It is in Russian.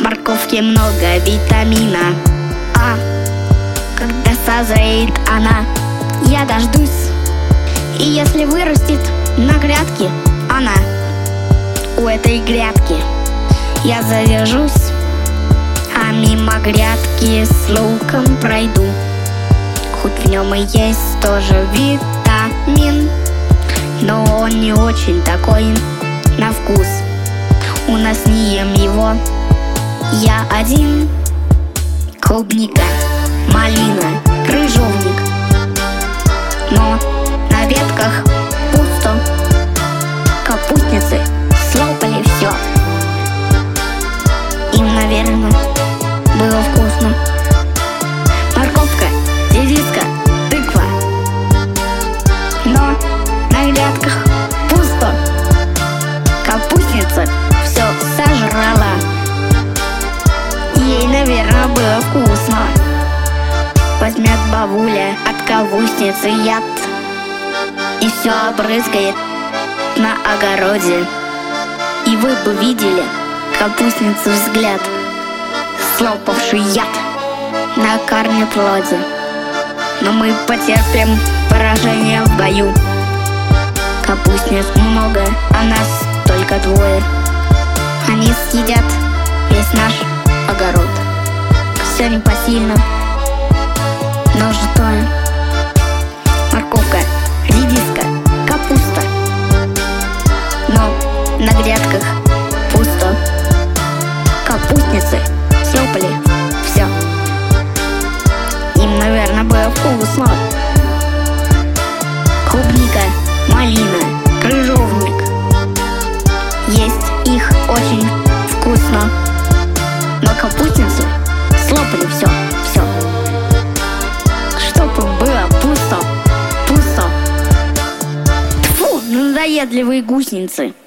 морковке много витамина А. Когда созреет она, я дождусь. И если вырастет на грядке она, у этой грядки я задержусь, а мимо грядки с луком пройду. Хоть в нем и есть тоже витамин, но он не очень такой на вкус. У нас не ем его я один. Клубника, малина, крыжовник, но на ветках пусто. Капустницы слопали все. Им, наверное, было вкусно. Морковка, редиска, тыква, но на грядках пусто. Капустница все сожрала. Ей, наверное, было вкусно. Возьмет бабуля от капустницы яд и все обрызгает на огороде. И вы бы видели капустницу взгляд, слопавший яд на корнеплоде. Но мы потерпим поражение в бою. Капустниц много, а нас только двое. Они съедят весь наш огород. Все непосильно, но житое. Морковка, редиска, капуста, но на грядках пусто. Капустницы слопали все. Им, наверное, было вкусно. Клубника, малина, крыжовник, есть их очень вкусно. Но капустницы слопали все. Чтобы было пусто. Тьфу, надоедливые гусеницы.